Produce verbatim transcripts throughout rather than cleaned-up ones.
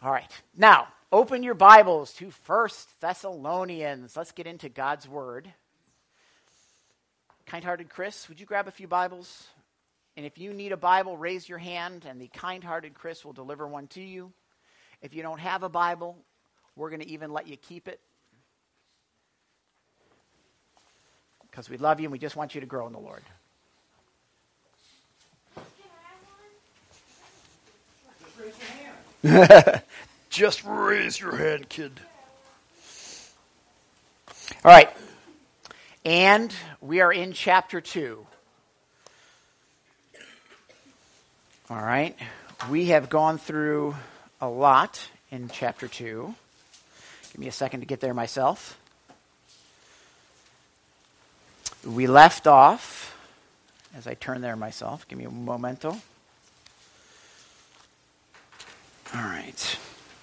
All right. Now, open your Bibles to First Thessalonians. Let's get into God's Word. Kind-hearted Chris, would you grab a few Bibles? And if you need a Bible, raise your hand, and the kind-hearted Chris will deliver one to you. If you don't have a Bible, we're going to even let you keep it. Because we love you and we just want you to grow in the Lord. Just raise your hand, kid. All right. And we are in chapter two. All right. We have gone through a lot in chapter two. Give me a second to get there myself. We left off, as I turn there myself. Give me a momento. All right.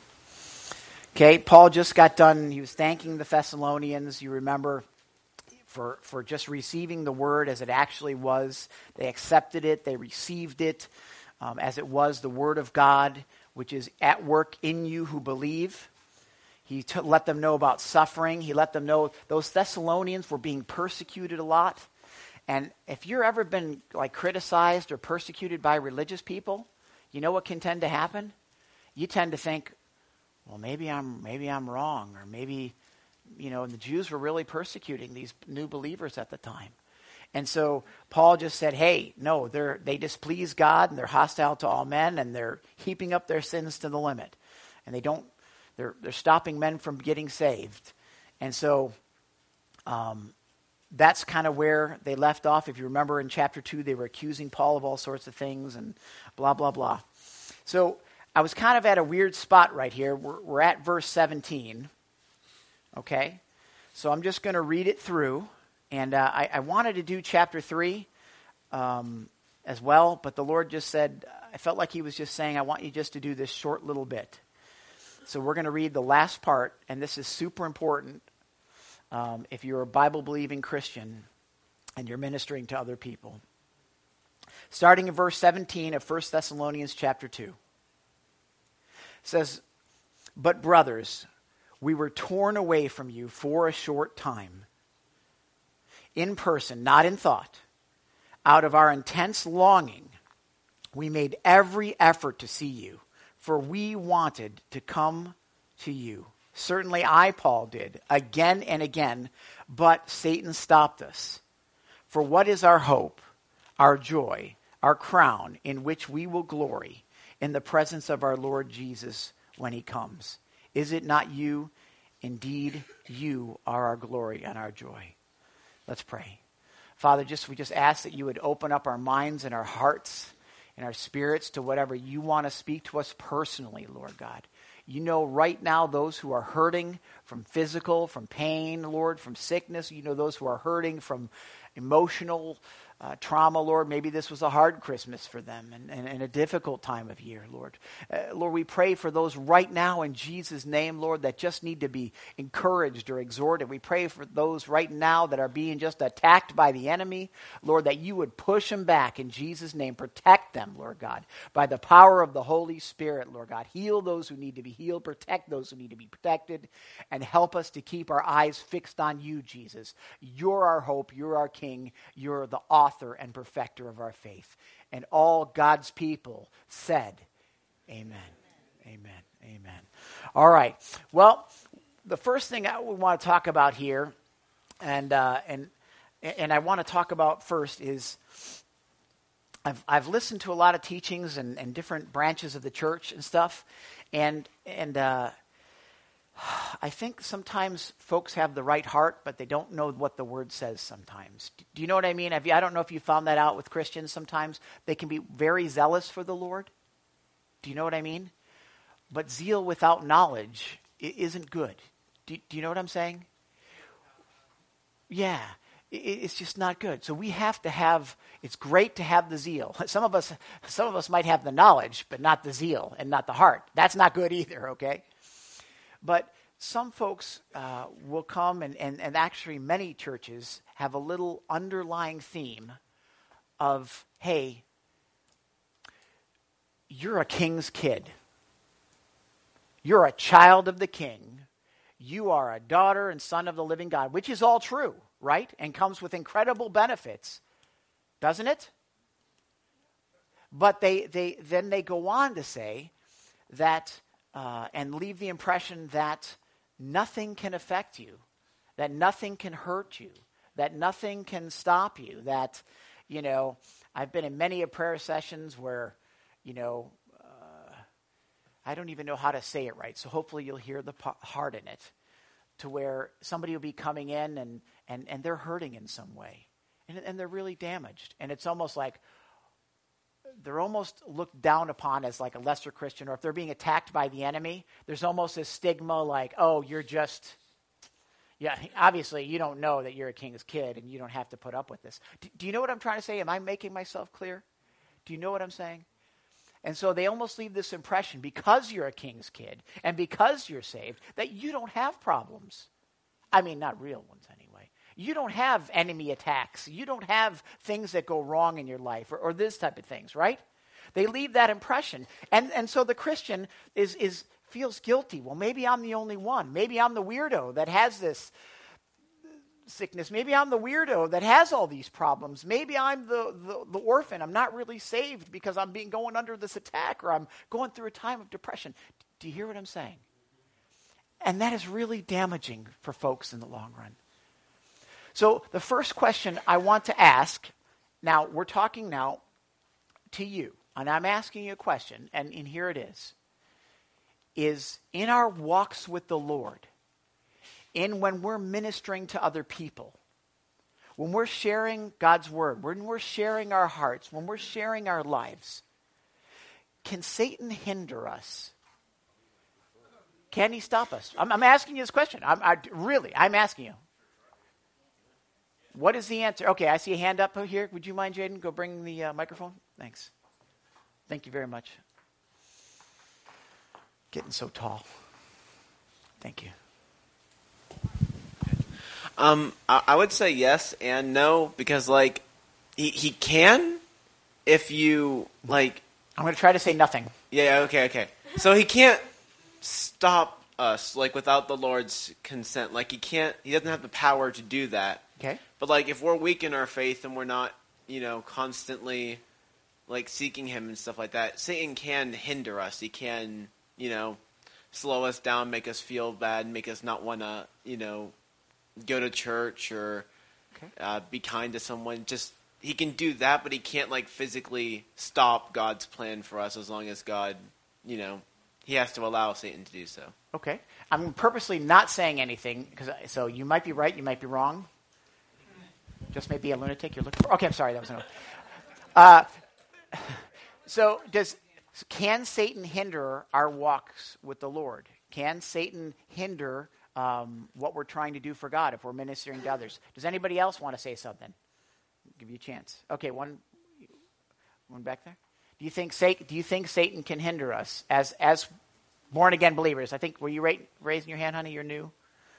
Okay, Paul just got done. He was thanking the Thessalonians, you remember, for, for just receiving the word as it actually was. They accepted it. They received it um, as it was, the word of God, which is at work in you who believe. He t- let them know about suffering. He let them know those Thessalonians were being persecuted a lot. And if you've ever been like criticized or persecuted by religious people, you know what can tend to happen? You tend to think, well, maybe I'm maybe I'm wrong, or maybe, you know, and the Jews were really persecuting these new believers at the time. And so Paul just said, hey, no, they're they displease God, and they're hostile to all men, and they're heaping up their sins to the limit. And they don't they're they're stopping men from getting saved. And so um, that's kind of where they left off. If you remember in chapter two, they were accusing Paul of all sorts of things and blah, blah, blah. So I was kind of at a weird spot right here. We're, we're at verse seventeen, okay? So I'm just going to read it through, and uh, I, I wanted to do chapter three um, as well, but the Lord just said, I felt like he was just saying, I want you just to do this short little bit. So we're going to read the last part, and this is super important um, if you're a Bible-believing Christian and you're ministering to other people. Starting in verse seventeen of First Thessalonians chapter two. It says, but brothers, we were torn away from you for a short time, in person, not in thought. Out of our intense longing, we made every effort to see you, for we wanted to come to you. Certainly I, Paul, did, again and again, but Satan stopped us. For what is our hope, our joy, our crown, in which we will glory in the presence of our Lord Jesus when he comes? Is it not you? Indeed, you are our glory and our joy. Let's pray. Father, just we just ask that you would open up our minds and our hearts and our spirits to whatever you want to speak to us personally, Lord God. You know right now those who are hurting from physical, from pain, Lord, from sickness. You know those who are hurting from emotional Uh, trauma, Lord. Maybe this was a hard Christmas for them and, and, and a difficult time of year, Lord. Uh, Lord, we pray for those right now in Jesus' name, Lord, that just need to be encouraged or exhorted. We pray for those right now that are being just attacked by the enemy, Lord, that you would push them back in Jesus' name. Protect them, Lord God, by the power of the Holy Spirit, Lord God. Heal those who need to be healed. Protect those who need to be protected. And help us to keep our eyes fixed on you, Jesus. You're our hope. You're our King. You're the author and perfecter of our faith. And all God's people said, amen, amen, amen. All right. Well, the first thing I want to talk about here, and uh, and and I want to talk about first is, I've I've listened to a lot of teachings and, and different branches of the church and stuff, and and uh, I think sometimes folks have the right heart, but they don't know what the word says sometimes. Do you know what I mean? Have you, I don't know if you found that out with Christians sometimes. They can be very zealous for the Lord. Do you know what I mean? But zeal without knowledge isn't good. Do, do you know what I'm saying? Yeah. It's just not good. So we have to have, it's great to have the zeal. Some of us, some of us might have the knowledge, but not the zeal and not the heart. That's not good either, okay? But some folks uh, will come, and, and, and actually many churches have a little underlying theme of, hey, you're a king's kid. You're a child of the King. You are a daughter and son of the living God, which is all true, right? And comes with incredible benefits, doesn't it? But they, they then they go on to say that, uh, and leave the impression that nothing can affect you, that nothing can hurt you, that nothing can stop you, that, you know, I've been in many of prayer sessions where, you know, uh, I don't even know how to say it right, so hopefully you'll hear the p- heart in it, to where somebody will be coming in and, and, and they're hurting in some way, and, and they're really damaged. And it's almost like they're almost looked down upon as like a lesser Christian, or if they're being attacked by the enemy, there's almost a stigma like, oh, you're just... Yeah, obviously you don't know that you're a king's kid and you don't have to put up with this. Do, do you know what I'm trying to say? Am I making myself clear? Do you know what I'm saying? And so they almost leave this impression, because you're a king's kid and because you're saved, that you don't have problems. I mean, not real ones anyway. You don't have enemy attacks. You don't have things that go wrong in your life, or, or this type of things, right? They leave that impression. And and so the Christian is is... feels guilty. Well, maybe I'm the only one. Maybe I'm the weirdo that has this sickness. Maybe I'm the weirdo that has all these problems. Maybe I'm the, the, the orphan. I'm not really saved because I'm being going under this attack, or I'm going through a time of depression. Do you hear what I'm saying? And that is really damaging for folks in the long run. So the first question I want to ask, now we're talking now to you, and I'm asking you a question, and, and here it is. Is in our walks with the Lord, in when we're ministering to other people, when we're sharing God's word, when we're sharing our hearts, when we're sharing our lives, can Satan hinder us? Can he stop us? I'm, I'm asking you this question. I'm, I, really, I'm asking you. What is the answer? Okay, I see a hand up here. Would you mind, Jaden? Go bring the uh, microphone. Thanks. Thank you very much. Getting so tall. Thank you. Um, I, I would say yes and no, because like he he can if you like. I'm going to try to say nothing. Yeah. Okay. Okay. So he can't stop us like without the Lord's consent. Like he can't. He doesn't have the power to do that. Okay. But like if we're weak in our faith and we're not, you know, constantly like seeking Him and stuff like that, Satan can hinder us. He can. You know, slow us down, make us feel bad, make us not want to, you know, go to church or okay. uh, be kind to someone. Just he can do that, but he can't like physically stop God's plan for us as long as God, you know, he has to allow Satan to do so. Okay, I'm purposely not saying anything because so you might be right, you might be wrong. Just maybe a lunatic you're looking for. Okay, I'm sorry, that was no. Uh, so does. Can Satan hinder our walks with the Lord? Can Satan hinder um, what we're trying to do for God if we're ministering to others? Does anybody else want to say something? I'll give you a chance. Okay, one, one back there. Do you think Satan? Do you think Satan can hinder us as as born again believers? I think were you ra- raising your hand, honey? You're new.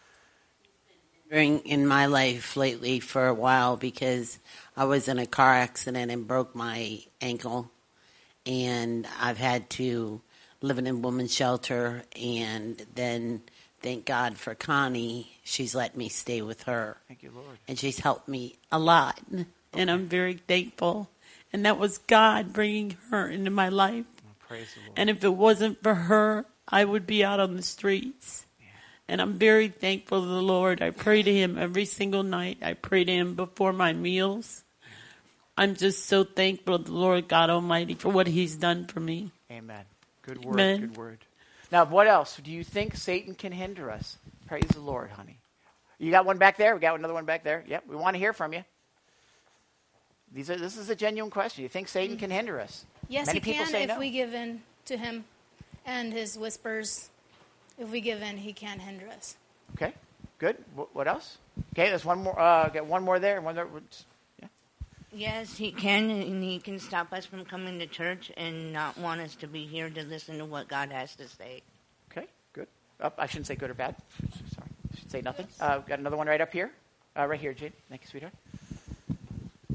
In my life lately for a while because I was in a car accident and broke my ankle. And I've had to live in a women's shelter, and then thank God for Connie. She's let me stay with her. Thank you, Lord. And she's helped me a lot, okay. And I'm very thankful. And that was God bringing her into my life. Oh, praise the Lord. And if it wasn't for her, I would be out on the streets. Yeah. And I'm very thankful to the Lord. I pray to Him every single night. I pray to Him before my meals. I'm just so thankful to the Lord God Almighty for what He's done for me. Amen. Good word, Amen. Good word. Now, what else? Do you think Satan can hinder us? Praise the Lord, honey. You got one back there? We got another one back there? Yep, we want to hear from you. These are, this is a genuine question. You think Satan can hinder us? Yes, Many he people can say if no. we give in to him and his whispers. If we give in, he can hinder us. Okay, good. W- what else? Okay, there's one more. Uh, got one more there. and One there. Yeah. Yes, he can, and he can stop us from coming to church and not want us to be here to listen to what God has to say. Okay, good. Oh, I shouldn't say good or bad. Sorry, I should say nothing. Uh, got another one right up here. Uh, right here, Jade. Thank you, sweetheart.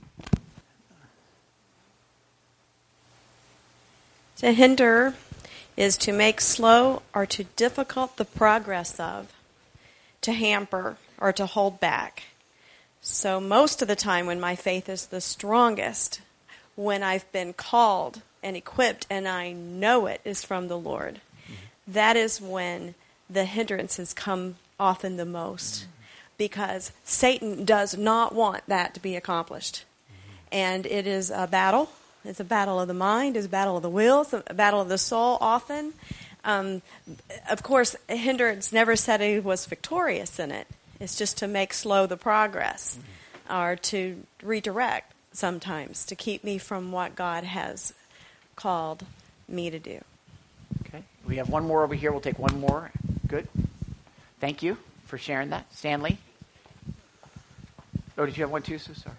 To hinder, is to make slow or to difficult the progress of, to hamper or to hold back. So most of the time when my faith is the strongest, when I've been called and equipped and I know it is from the Lord, mm-hmm. that is when the hindrances come often the most, mm-hmm. because Satan does not want that to be accomplished. Mm-hmm. And it is a battle. It's a battle of the mind. It's a battle of the will. It's a battle of the soul often. Um, of course, hindrance never said he was victorious in it. It's just to make slow the progress, mm-hmm. or to redirect sometimes to keep me from what God has called me to do. Okay. We have one more over here. We'll take one more. Good. Thank you for sharing that. Stanley? Oh, did you have one too, Sue? Sorry.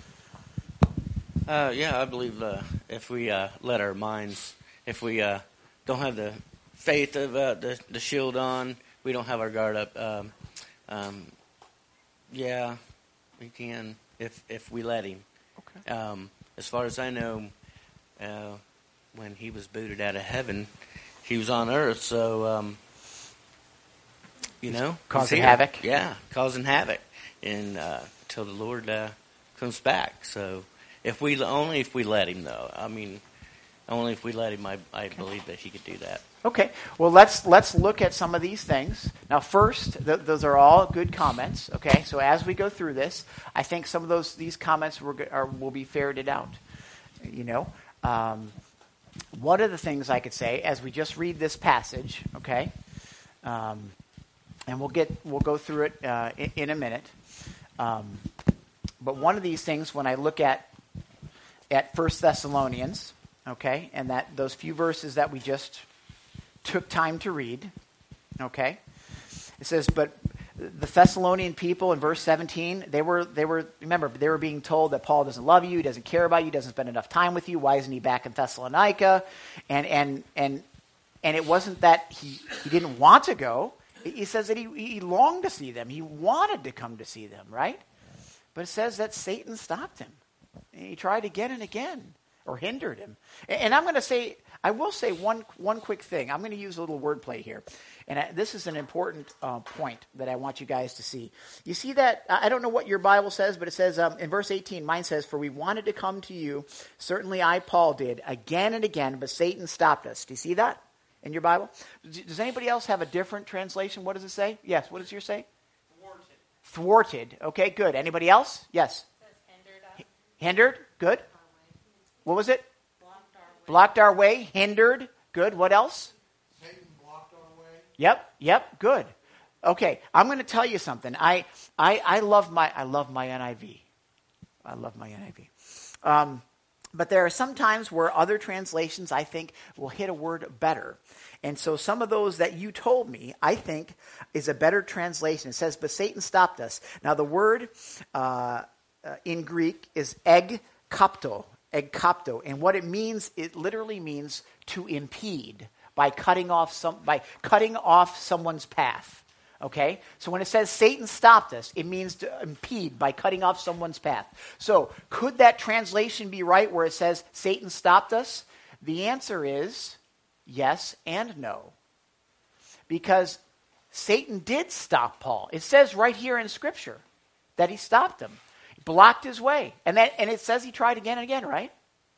Uh, yeah, I believe uh, if we uh, let our minds, if we uh, don't have the faith of uh, the, the shield on, we don't have our guard up, um, um, yeah, we can if if we let him. Okay. Um, as far as I know, uh, when he was booted out of heaven, he was on earth, so, um, you know. Causing havoc. Yeah, causing havoc, and uh, until the Lord uh, comes back. So if we only if we let him, though. I mean, only if we let him, I, I okay. believe that he could do that. Okay. Well, let's let's look at some of these things. Now, first, th- those are all good comments. Okay. So as we go through this, I think some of those these comments were, are, will be ferreted out. You know, um, one of the things I could say as we just read this passage, okay, um, and we'll get we'll go through it uh, in, in a minute. Um, but one of these things, when I look at at First Thessalonians, okay, and that those few verses that we just took time to read, okay, it says, but the Thessalonian people in verse seventeen, they were, they were, remember, they were being told that Paul doesn't love you, he doesn't care about you, doesn't spend enough time with you, why isn't he back in Thessalonica? And, and, and, and it wasn't that he, he didn't want to go. He says that he, he longed to see them. He wanted to come to see them, right? But it says that Satan stopped him. And he tried again and again, or hindered him. And, and I'm going to say, I will say one one quick thing. I'm going to use a little wordplay here. And I, this is an important uh, point that I want you guys to see. You see that, I don't know what your Bible says, but it says um, in verse eighteen, mine says, for we wanted to come to you, certainly I, Paul, did, again and again, but Satan stopped us. Do you see that in your Bible? Does anybody else have a different translation? What does it say? Yes, what does yours say? Thwarted. Thwarted. Okay, good. Anybody else? Yes. It says hindered. Hindered, good. What was it? Blocked our way. Blocked our way, hindered, good. What else? Satan blocked our way. Yep, yep, good. Okay, I'm going to tell you something. I, I, I love my, I love my N I V. I love my N I V. Um, but there are some times where other translations, I think, will hit a word better. And so some of those that you told me, I think, is a better translation. It says, but Satan stopped us. Now, the word uh, uh, in Greek is egkopto, egkopto. And what it means, it literally means to impede by cutting off some, by cutting off someone's path. Okay? So when it says Satan stopped us, it means to impede by cutting off someone's path. So could that translation be right where it says Satan stopped us? The answer is yes and no. Because Satan did stop Paul. It says right here in Scripture that he stopped him. He blocked his way. And that, and it says he tried again and again, right?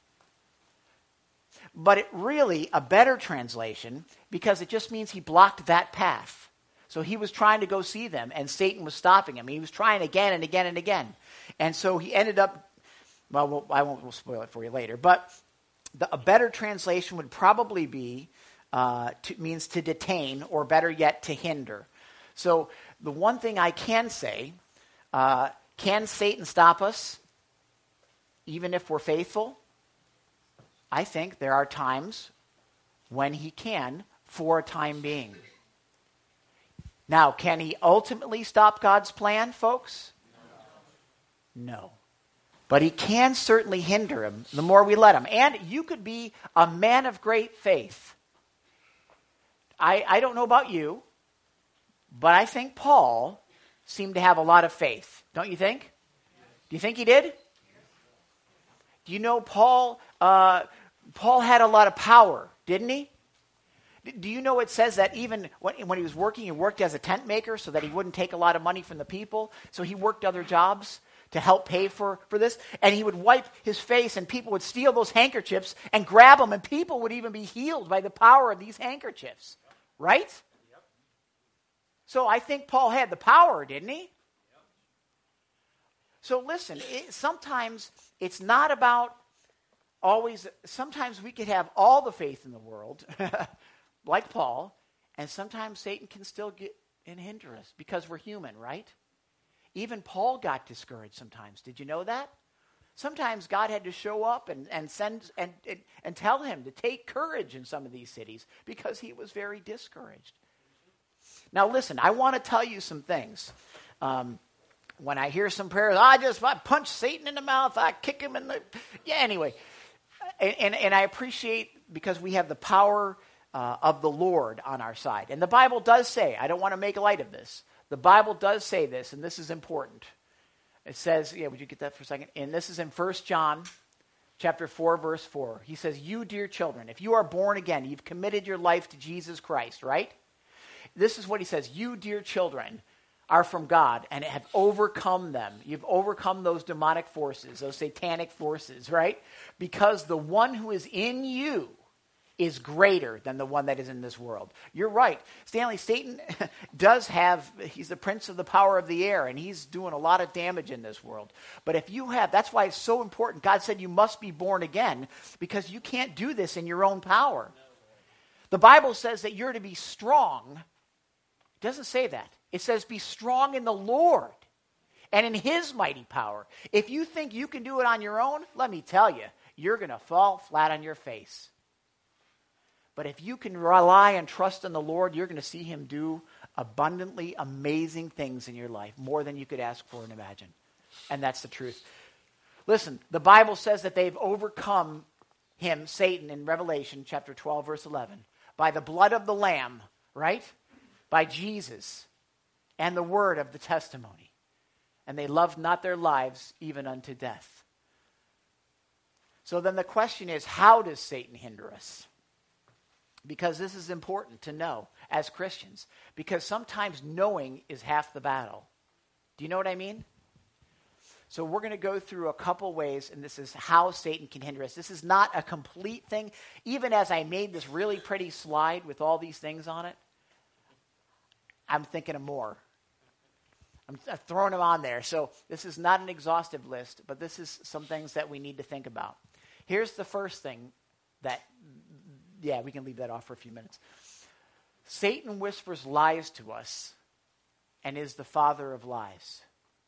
But it really, a better translation, because it just means he blocked that path. So he was trying to go see them, and Satan was stopping him. He was trying again and again and again. And so he ended up, well, we'll I won't we'll spoil it for you later, but the, a better translation would probably be, uh, to, means to detain, or better yet, to hinder. So the one thing I can say, uh, can Satan stop us, even if we're faithful? I think there are times when he can, for a time being. Now, can he ultimately stop God's plan, folks? No. No. But he can certainly hinder him the more we let him. And you could be a man of great faith. I, I don't know about you, but I think Paul seemed to have a lot of faith. Don't you think? Do you think he did? Do you know Paul, uh, Paul had a lot of power, didn't he? Do you know it says that even when, when he was working, he worked as a tent maker so that he wouldn't take a lot of money from the people. So he worked other jobs to help pay for, for this. And he would wipe his face and people would steal those handkerchiefs and grab them. And people would even be healed by the power of these handkerchiefs. Right? Yep. So I think Paul had the power, didn't he? Yep. So listen, it, sometimes it's not about always, sometimes we could have all the faith in the world, like Paul, and sometimes Satan can still get and hinder us because we're human, right? Even Paul got discouraged sometimes. Did you know that? Sometimes God had to show up and, and send and, and, and tell him to take courage in some of these cities because he was very discouraged. Now listen, I want to tell you some things. Um, when I hear some prayers, I just I punch Satan in the mouth, I kick him in the... Yeah, anyway. And, and, and I appreciate because we have the power uh, of the Lord on our side. And the Bible does say, I don't want to make light of this, the Bible does say this, and this is important. It says, yeah, would you get that for a second? And this is in First John chapter four, verse four. He says, you dear children, if you are born again, you've committed your life to Jesus Christ, right? This is what he says, you dear children are from God and have overcome them. You've overcome those demonic forces, those satanic forces, right? Because the one who is in you is greater than the one that is in this world. You're right. Stanley, Satan does have, he's the prince of the power of the air, and he's doing a lot of damage in this world. But if you have, that's why it's so important. God said you must be born again, because you can't do this in your own power. The Bible says that you're to be strong. It doesn't say that. It says be strong in the Lord and in his mighty power. If you think you can do it on your own, let me tell you, you're going to fall flat on your face. But if you can rely and trust in the Lord, you're going to see him do abundantly amazing things in your life, more than you could ask for and imagine. And that's the truth. Listen, the Bible says that they've overcome him, Satan, in Revelation chapter twelve, verse eleven, by the blood of the Lamb, right? By Jesus and the word of the testimony. And they loved not their lives even unto death. So then the question is, how does Satan hinder us? Because this is important to know as Christians. Because sometimes knowing is half the battle. Do you know what I mean? So we're going to go through a couple ways, and this is how Satan can hinder us. This is not a complete thing. Even as I made this really pretty slide with all these things on it, I'm thinking of more. I'm throwing them on there. So this is not an exhaustive list, but this is some things that we need to think about. Here's the first thing that, yeah, we can leave that off for a few minutes. Satan whispers lies to us and is the father of lies.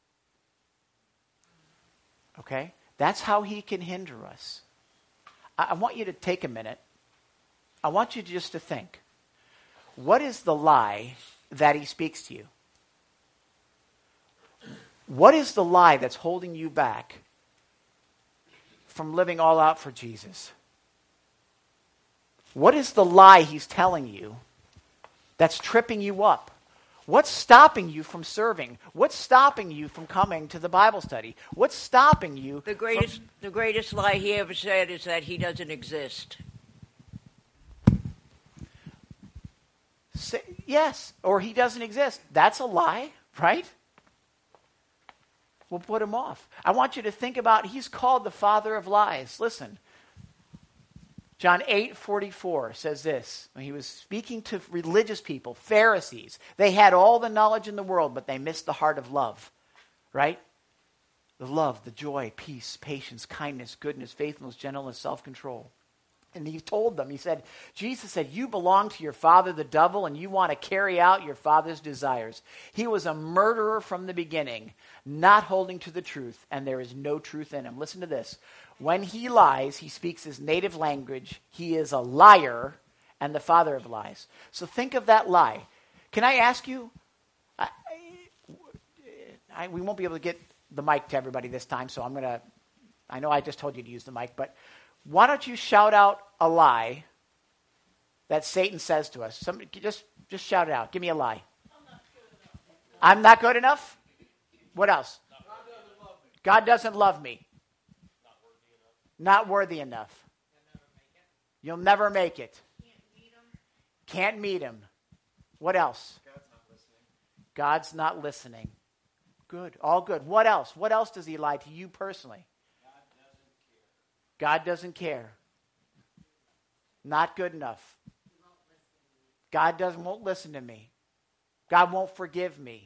Okay? That's how he can hinder us. I, I want you to take a minute. I want you just to think. What is the lie that he speaks to you? What is the lie that's holding you back from living all out for Jesus? What is the lie he's telling you that's tripping you up? What's stopping you from serving? What's stopping you from coming to the Bible study? What's stopping you? The greatest, from... the greatest lie he ever said is that he doesn't exist. Say, yes, or he doesn't exist. That's a lie, right? We'll put him off. I want you to think about, he's called the father of lies. Listen. John eight forty-four says this. When he was speaking to religious people, Pharisees, they had all the knowledge in the world, but they missed the heart of love. Right? The love, the joy, peace, patience, kindness, goodness, faithfulness, gentleness, self-control. And he told them, he said, Jesus said, you belong to your father, the devil, and you want to carry out your father's desires. He was a murderer from the beginning, not holding to the truth, and there is no truth in him. Listen to this. When he lies, he speaks his native language. He is a liar and the father of lies. So think of that lie. Can I ask you, I, I, we won't be able to get the mic to everybody this time, so I'm going to, I know I just told you to use the mic, but why don't you shout out a lie that Satan says to us? Somebody, just, just shout it out. Give me a lie. I'm not good enough? What else? God doesn't love me. Not worthy enough. You'll never make it. Can't meet him. What else? God's not listening. God's not listening. Good. All good. What else? What else does he lie to you personally? God doesn't care. Not good enough. God doesn't won't listen to me. God won't forgive me.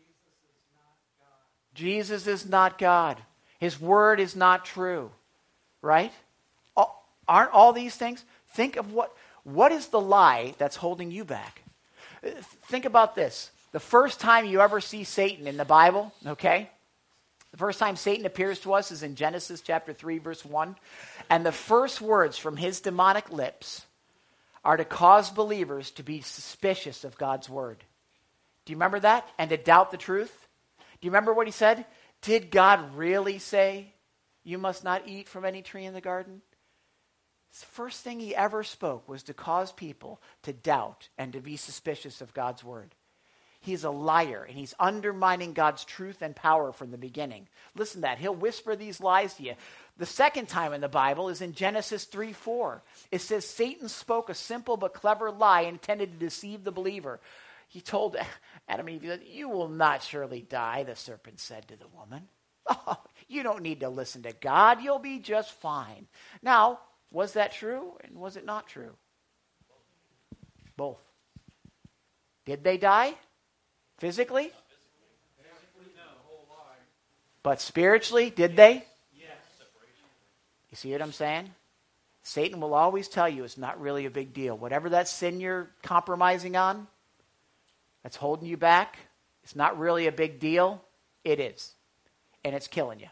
Jesus is not God. His word is not true. Right? All, aren't all these things? Think of what what is the lie that's holding you back? Think about this. The first time you ever see Satan in the Bible, okay? The first time Satan appears to us is in Genesis chapter three, verse one. And the first words from his demonic lips are to cause believers to be suspicious of God's word. Do you remember that? And to doubt the truth? Do you remember what he said? Did God really say, you must not eat from any tree in the garden? The first thing he ever spoke was to cause people to doubt and to be suspicious of God's word. He's a liar, and he's undermining God's truth and power from the beginning. Listen to that. He'll whisper these lies to you. The second time in the Bible is in Genesis three four. It says, Satan spoke a simple but clever lie intended to deceive the believer. He told Adam and Eve, you will not surely die, the serpent said to the woman. Oh, you don't need to listen to God. You'll be just fine. Now, was that true, and was it not true? Both. Did they die? Physically? But spiritually, did they? You see what I'm saying? Satan will always tell you it's not really a big deal. Whatever that sin you're compromising on, that's holding you back, it's not really a big deal. It is. And it's killing you.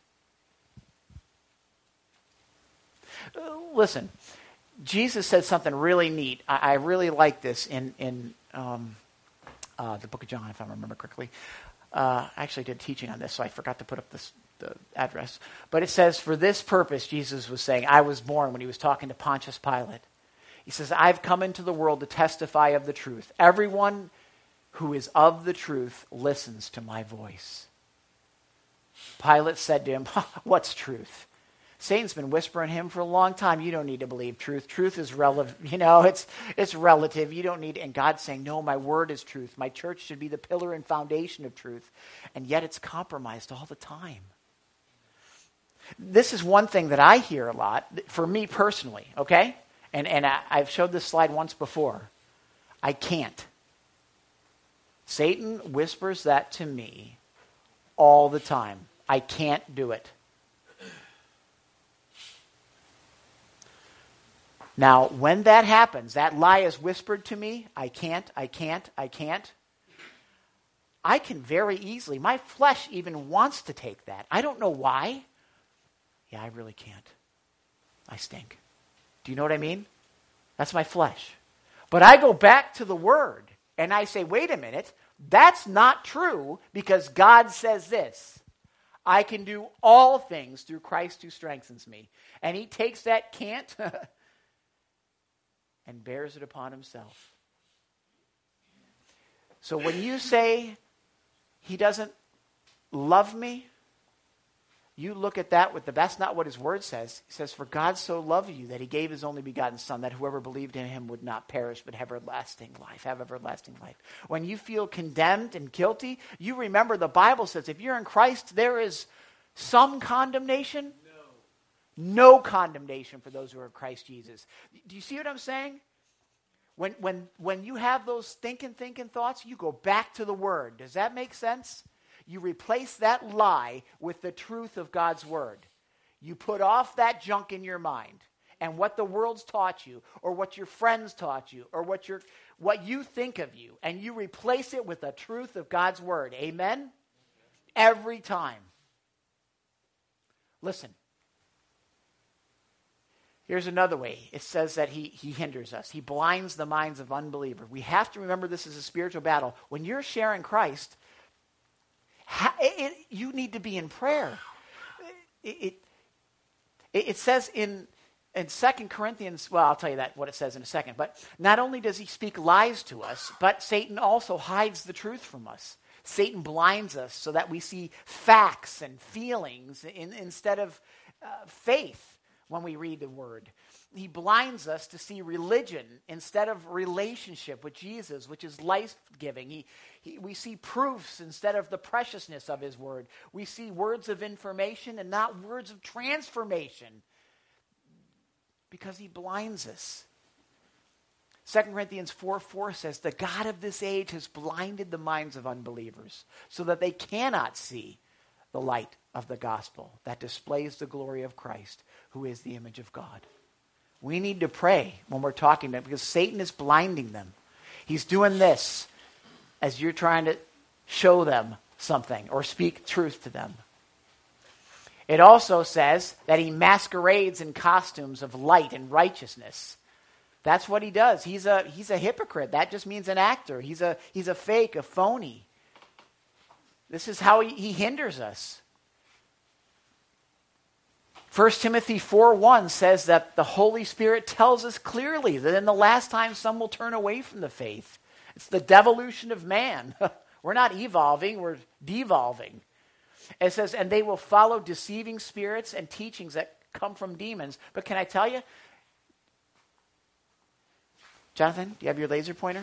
Uh, listen, Jesus said something really neat. I, I really like this in, in um, uh, the book of John, if I remember correctly. Uh, I actually did teaching on this, so I forgot to put up this the address. But it says, for this purpose, Jesus was saying, I was born, when he was talking to Pontius Pilate. He says, I've come into the world to testify of the truth. Everyone who is of the truth listens to my voice. Pilate said to him, what's truth? Satan's been whispering him for a long time. You don't need to believe truth. Truth is relative. You know, it's it's relative. You don't need. And God's saying, no, my word is truth. My church should be the pillar and foundation of truth. And yet it's compromised all the time. This is one thing that I hear a lot, for me personally, okay? And, and I, I've showed this slide once before. I can't. Satan whispers that to me all the time. I can't do it. Now, when that happens, that lie is whispered to me, I can't, I can't, I can't. I can very easily, my flesh even wants to take that. I don't know why. Yeah, I really can't. I stink. Do you know what I mean? That's my flesh. But I go back to the Word, and I say, wait a minute, that's not true, because God says this. I can do all things through Christ who strengthens me. And he takes that can't and bears it upon himself. So when you say he doesn't love me, you look at that with the, that's not what his word says. He says, for God so loved you that he gave his only begotten son, that whoever believed in him would not perish, but have everlasting life, have everlasting life. When you feel condemned and guilty, you remember the Bible says, if you're in Christ, there is some condemnation. No. No condemnation for those who are in Christ Jesus. Do you see what I'm saying? When, when, when you have those thinking, thinking thoughts, you go back to the word. Does that make sense? You replace that lie with the truth of God's word. You put off that junk in your mind and what the world's taught you, or what your friends taught you, or what your what you think of you, and you replace it with the truth of God's word. Amen? Every time. Listen. Here's another way. It says that he, he hinders us. He blinds the minds of unbelievers. We have to remember this is a spiritual battle. When you're sharing Christ, ha, it, you need to be in prayer. It, it, it says in, in Second Corinthians, well, I'll tell you that what it says in a second, but not only does he speak lies to us, but Satan also hides the truth from us. Satan blinds us so that we see facts and feelings in, instead of uh, faith when we read the word. he blinds us to see religion instead of relationship with Jesus, which is life-giving. He, he, we see proofs instead of the preciousness of his word. We see words of information and not words of transformation because he blinds us. Second Corinthians four four says, the God of this age has blinded the minds of unbelievers so that they cannot see the light of the gospel that displays the glory of Christ, who is the image of God. We need to pray when we're talking to them because Satan is blinding them. He's doing this as you're trying to show them something or speak truth to them. It also says that he masquerades in costumes of light and righteousness. That's what he does. He's a he's a hypocrite. That just means an actor. He's a he's a fake, a phony. This is how he, he hinders us. First Timothy four one says that the Holy Spirit tells us clearly that in the last time some will turn away from the faith. It's the devolution of man. We're not evolving, we're devolving. It says, and they will follow deceiving spirits and teachings that come from demons. But can I tell you, Jonathan, do you have your laser pointer?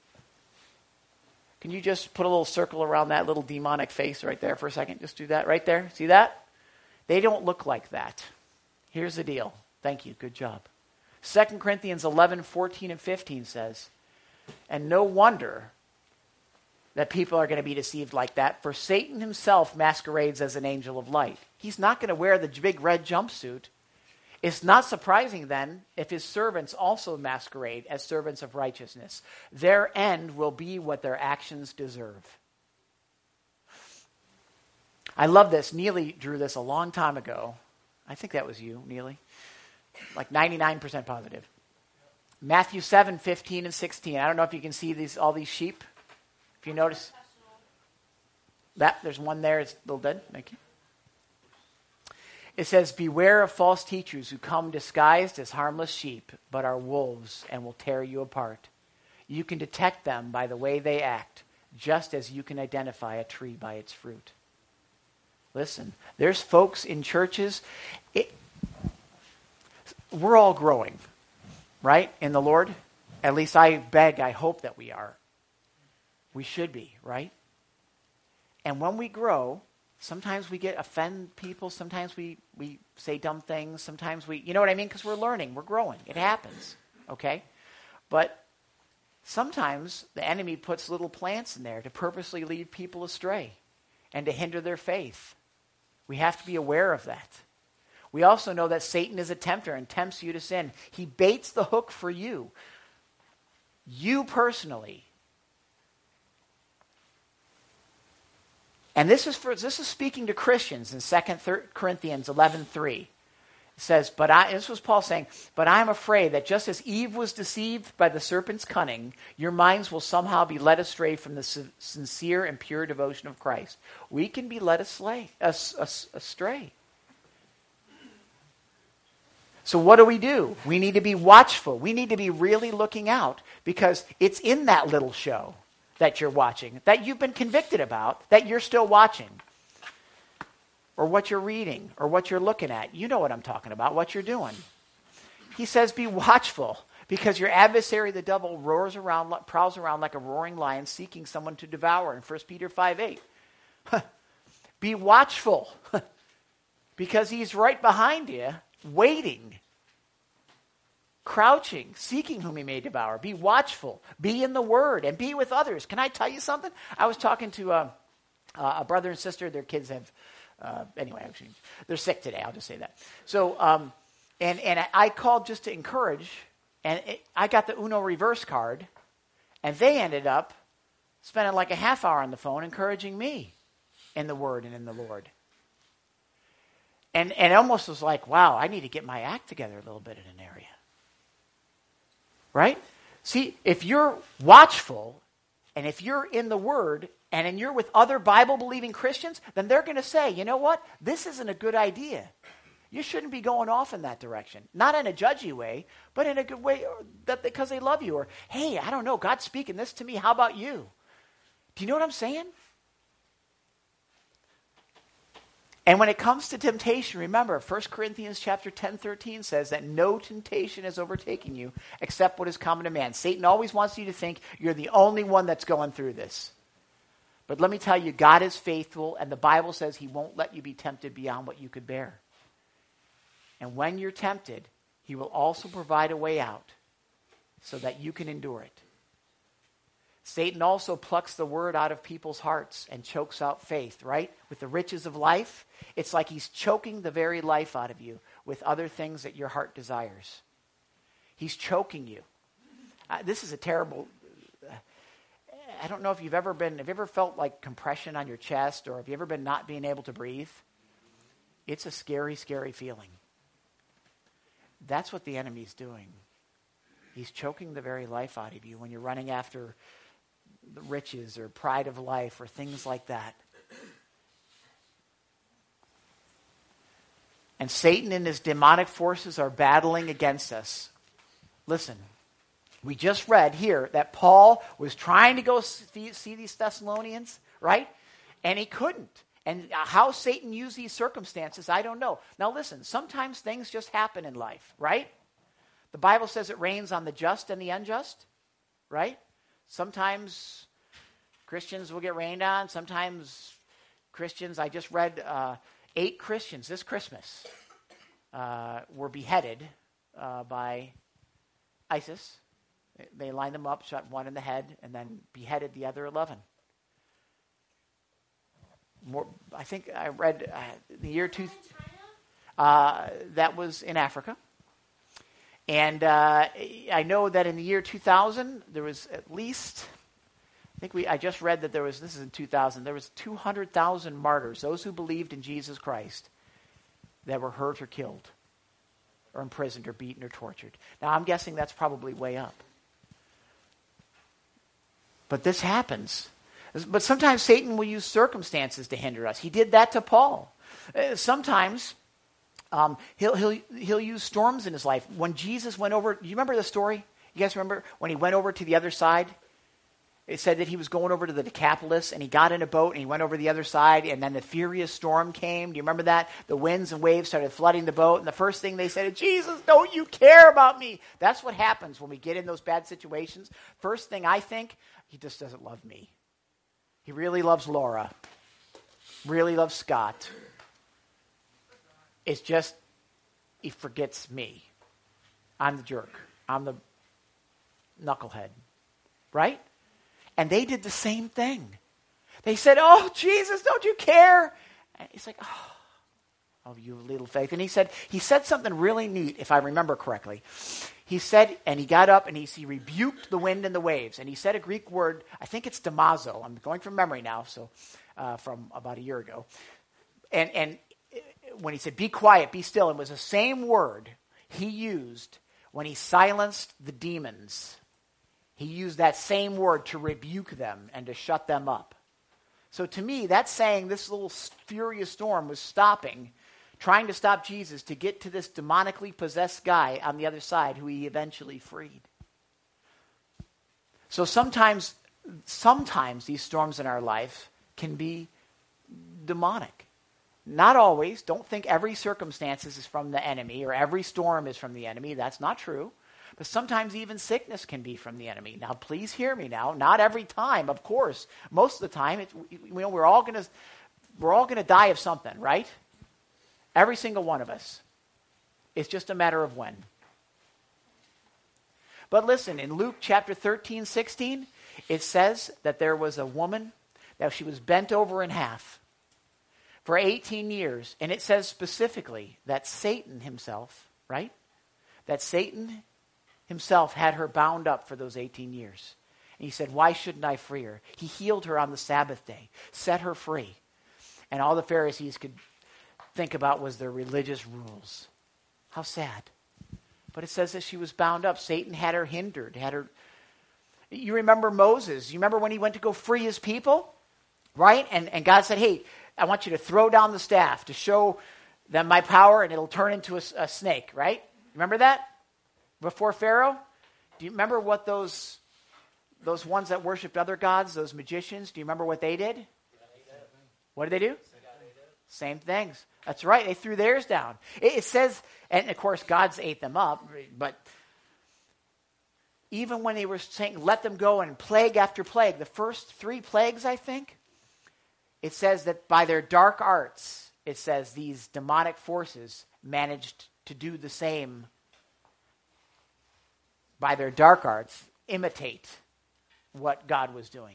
Can you just put a little circle around that little demonic face right there for a second? Just do that right there. See that? They don't look like that. Here's the deal. Thank you. Good job. Second Corinthians eleven, fourteen, and fifteen says, and no wonder that people are going to be deceived like that, for Satan himself masquerades as an angel of light. He's not going to wear the big red jumpsuit. It's not surprising then if his servants also masquerade as servants of righteousness. Their end will be what their actions deserve. I love this. Neely drew this a long time ago. I think that was you, Neely. Like ninety-nine percent positive. Matthew seven, fifteen, and sixteen. I don't know if you can see these all these sheep. If you notice. That, there's one there. It's a little dead. Thank you. It says, beware of false teachers who come disguised as harmless sheep, but are wolves and will tear you apart. You can detect them by the way they act, just as you can identify a tree by its fruit. Listen, there's folks in churches, it, we're all growing, right, in the Lord? At least I beg, I hope that we are. We should be, right? And when we grow, sometimes we get offend people. Sometimes we, we say dumb things. Sometimes we, you know what I mean? Because we're learning. We're growing. It happens. Okay? But sometimes the enemy puts little plants in there to purposely lead people astray and to hinder their faith. We have to be aware of that. We also know that Satan is a tempter and tempts you to sin. He baits the hook for you. You personally. And this is for this is speaking to Christians in Second Corinthians eleven three. It says, but I this was Paul saying, but I am afraid that just as Eve was deceived by the serpent's cunning, your minds will somehow be led astray from the sincere and pure devotion of Christ. We can be led astray. astray. So what do we do? We need to be watchful. We need to be really looking out because it's in that little show that you're watching, that you've been convicted about, that you're still watching, or what you're reading, or what you're looking at. You know what I'm talking about, what you're doing. He says, be watchful, because your adversary, the devil, roars around, prowls around like a roaring lion, seeking someone to devour in First Peter five eight. Be watchful, because he's right behind you, waiting, crouching, seeking whom he may devour. Be watchful. Be in the Word and be with others. Can I tell you something? I was talking to a, a brother and sister. Their kids have, uh, anyway, actually, they're sick today. I'll just say that. So, um, and, and I called just to encourage, and it, I got the Uno reverse card, and they ended up spending like a half hour on the phone encouraging me in the Word and in the Lord. And, and it almost was like, wow, I need to get my act together a little bit in an area. Right? See, if you're watchful and if you're in the Word and then you're with other Bible-believing Christians, then they're going to say, you know what? This isn't a good idea. You shouldn't be going off in that direction. Not in a judgy way, but in a good way that because they love you. Or, hey, I don't know, God's speaking this to me. How about you? Do you know what I'm saying? And when it comes to temptation, remember, First Corinthians chapter ten, thirteen says that no temptation has overtaken you except what is common to man. Satan always wants you to think you're the only one that's going through this. But let me tell you, God is faithful, and the Bible says he won't let you be tempted beyond what you could bear. And when you're tempted, he will also provide a way out so that you can endure it. Satan also plucks the word out of people's hearts and chokes out faith, right? With the riches of life, it's like he's choking the very life out of you with other things that your heart desires. He's choking you. Uh, this is a terrible... Uh, I don't know if you've ever been... Have you ever felt like compression on your chest, or have you ever been not being able to breathe? It's a scary, scary feeling. That's what the enemy's doing. He's choking the very life out of you when you're running after the riches or pride of life or things like that. And Satan and his demonic forces are battling against us. Listen, we just read here that Paul was trying to go see, see these Thessalonians, right? And he couldn't. And how Satan used these circumstances, I don't know. Now listen, sometimes things just happen in life, right? The Bible says it rains on the just and the unjust, right? Sometimes Christians will get rained on. Sometimes Christians, I just read uh, eight Christians this Christmas uh, were beheaded uh, by ISIS. They lined them up, shot one in the head, and then beheaded the other eleven. More, I think I read uh, the year two. Uh, that was in Africa. And uh, I know that in the year two thousand, there was at least, I think we, I just read that there was, this is in two thousand, there was two hundred thousand martyrs, those who believed in Jesus Christ, that were hurt or killed, or imprisoned, or beaten, or tortured. Now, I'm guessing that's probably way up. But this happens. But sometimes Satan will use circumstances to hinder us. He did that to Paul. Uh, sometimes... Um, he'll he'll he'll use storms in his life. When Jesus went over, do you remember the story? You guys remember when he went over to the other side? It said that he was going over to the Decapolis, and he got in a boat, and he went over the other side, and then the furious storm came. Do you remember that? The winds and waves started flooding the boat, and the first thing they said is, Jesus, don't you care about me? That's what happens when we get in those bad situations. First thing I think, he just doesn't love me. He really loves Laura. Really loves Scott. It's just, he forgets me. I'm the jerk. I'm the knucklehead. Right? And they did the same thing. They said, oh, Jesus, don't you care? And he's like, oh, oh, you little faith. And he said, he said something really neat, if I remember correctly. He said, and he got up and he, he rebuked the wind and the waves. And he said a Greek word, I think it's damazo. I'm going from memory now, so uh, from about a year ago. And, and, when he said, be quiet, be still, it was the same word he used when he silenced the demons. He used that same word to rebuke them and to shut them up. So to me, that's saying this little furious storm was stopping, trying to stop Jesus to get to this demonically possessed guy on the other side who he eventually freed. So sometimes, sometimes these storms in our life can be demonic. Not always. Don't think every circumstance is from the enemy or every storm is from the enemy. That's not true. But sometimes even sickness can be from the enemy. Now, please hear me now. Not every time, of course. Most of the time, it's, you know, we're all going to we're all going to die of something, right? Every single one of us. It's just a matter of when. But listen, in Luke chapter thirteen, sixteen, it says that there was a woman that she was bent over in half for eighteen years. And it says specifically that Satan himself, right? That Satan himself had her bound up for those eighteen years. And he said, why shouldn't I free her? He healed her on the Sabbath day, set her free. And all the Pharisees could think about was their religious rules. How sad. But it says that she was bound up. Satan had her hindered, had her... You remember Moses. You remember when he went to go free his people? Right? And, and God said, hey, I want you to throw down the staff to show them my power, and it'll turn into a, a snake, right? Remember that? Before Pharaoh? Do you remember what those those ones that worshipped other gods, those magicians, do you remember what they did? What did they do? Same things. That's right. They threw theirs down. It, it says, and of course, God's ate them up, but even when they were saying, let them go, and plague after plague, the first three plagues, I think, it says that by their dark arts, it says these demonic forces managed to do the same by their dark arts, imitate what God was doing,